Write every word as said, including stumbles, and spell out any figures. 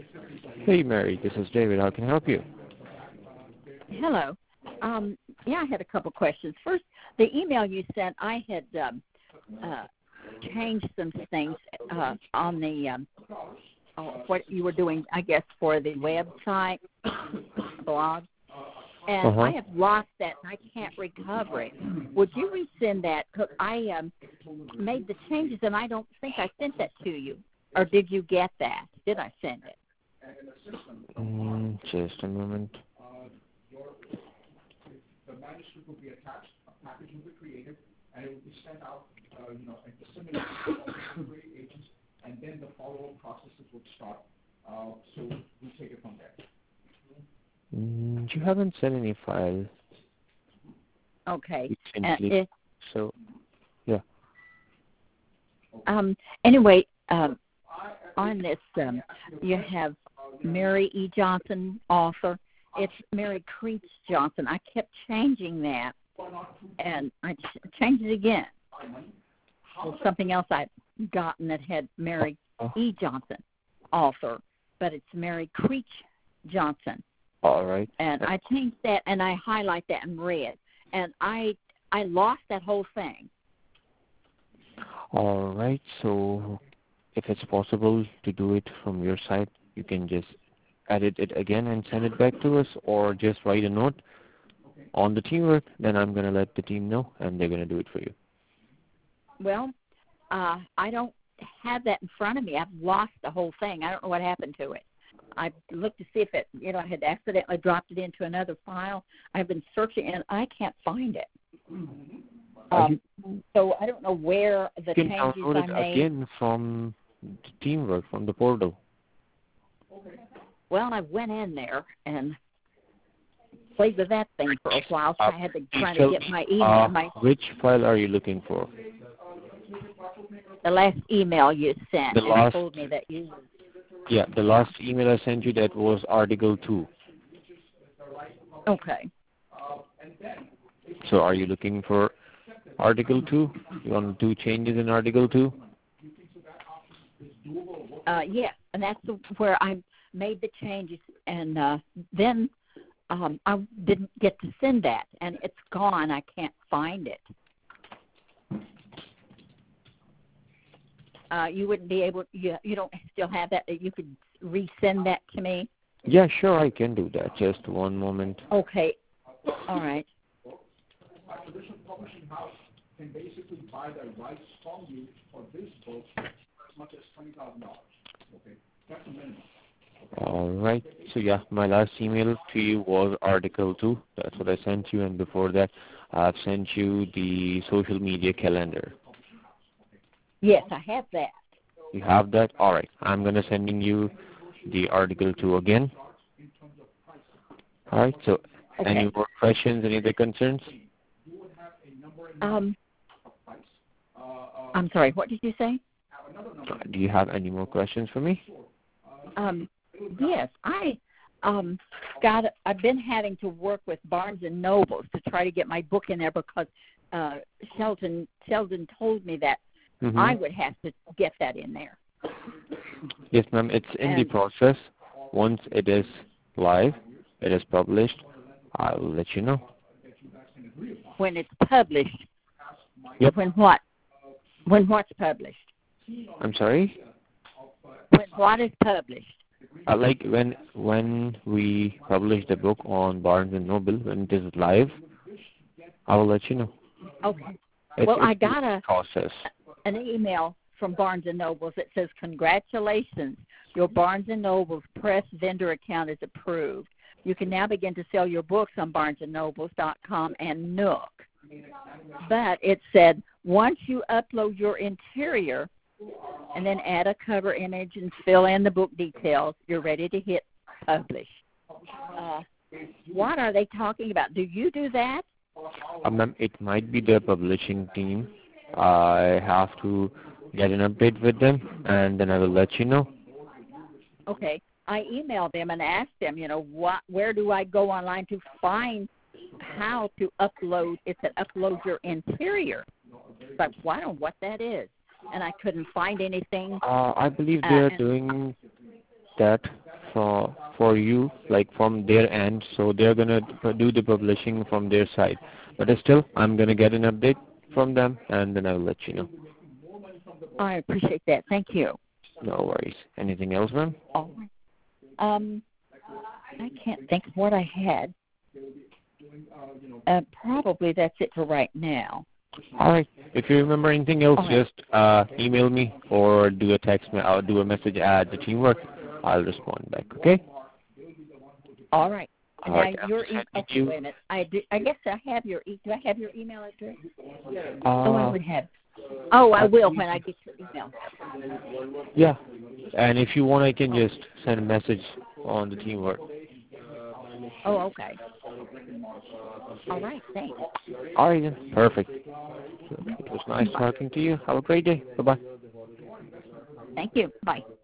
Hey, Mary, this is David. How can I help you? Hello. Um, yeah, I had a couple questions. First, the email you sent, I had um, uh, changed some things uh, on the um, uh, what you were doing, I guess, for the website blog, and Uh-huh. I have lost that and I can't recover it. Would you resend that? 'Cause I um, made the changes and I don't think I sent that to you, or did you get that? Did I send it? Mm, just a moment. Mm, you haven't sent any file Okay. Uh, recently, it, so yeah. um, anyway, um, on this, um, you have Mary E. Johnson, author. It's Mary Creech Johnson. I kept changing that, and I ch- changed it again. Well, something else I'd gotten that had Mary Oh, E. Johnson, author, but it's Mary Creech Johnson. all right. And I changed that, and I highlight that in red. And I I lost that whole thing. All right. So if it's possible to do it from your side, you can just edit it again and send it back to us, or just write a note on the teamwork. Then I'm gonna let the team know, and they're gonna do it for you. Well, uh, I don't have that in front of me. I've lost the whole thing. I don't know what happened to it. I looked to see if it, you know, I had accidentally dropped it into another file. I've been searching, and I can't find it. Um, so I don't know where the You can changes download I it made. again from the teamwork, from the portal. Well, I went in there and played with that thing for a while, so Uh, I had to please try to tell get me, my email, uh, my which file are you looking for? the last email you sent, The and it last, told me that you. yeah, the last email I sent you, that was Article two. Okay. So are you looking for Article two? You want to do changes in Article two? Uh, yeah, and that's the, where I made the changes, and uh, then um, I didn't get to send that, and it's gone. I can't find it. Uh, you wouldn't be able. You you don't still have that. You could resend that to me. Yeah, sure, I can do that. Just one moment. Okay. All right. All right. So yeah, my last email to you was Article two. That's what I sent you, and before that, I've sent you the social media calendar. Yes, I have that. You have that? All right. I'm gonna sending you the Article two again. All right. So, any Okay. more questions? Any other concerns? Um, I'm sorry. What did you say? Do you have any more questions for me? Um, yes, I um got. I've been having to work with Barnes and Nobles to try to get my book in there because uh, Sheldon Sheldon told me that Mm-hmm. I would have to get that in there. Yes, ma'am. It's in the And process. Once it is live, it is published, I will let you know. when it's published, Yep. when what? When what's published? I'm sorry? When what is published? Uh, like when when we publish the book on Barnes and Noble, when it is live, I will let you know. Okay. It's, Well, I it's got a process. an email from Barnes and Nobles that says, "Congratulations, your Barnes and Nobles Press vendor account is approved. You can now begin to sell your books on barnes and nobles dot com and Nook." But it said once you upload your interior and then add a cover image and fill in the book details, you're ready to hit publish. Uh, what are they talking about? Do you do that? Uh, ma'am, it might be the publishing team. I have to get an update with them, and then I will let you know. Okay. I emailed them and asked them, you know, what, where do I go online to find how to upload? It said upload your interior. But well, I don't know what that is. And I couldn't find anything. Uh, I believe Uh, they are and, doing that for for you, like from their end, so they're gonna do the publishing from their side. But still, I'm gonna get an update from them, and then I'll let you know. I appreciate that. Thank you. No worries. Anything else, ma'am? All right. Um, I can't think of what I had. Uh, probably that's it for right now. All right. If you remember anything else, All right. just uh, email me or do a text me or do a message at the teamwork. I'll respond back. Okay. All right. All Now right. I'm your just e- sending okay, you. wait a minute. I do, I guess I have your e- do I have your email address? Uh, Oh, I would have. Oh, I will when I get your email. Yeah. And if you want, I can just send a message on the teamwork. Oh, okay. All right. Thanks. All right then. Perfect. It was nice talking to you. Have a great day. Bye bye. Thank you. Bye.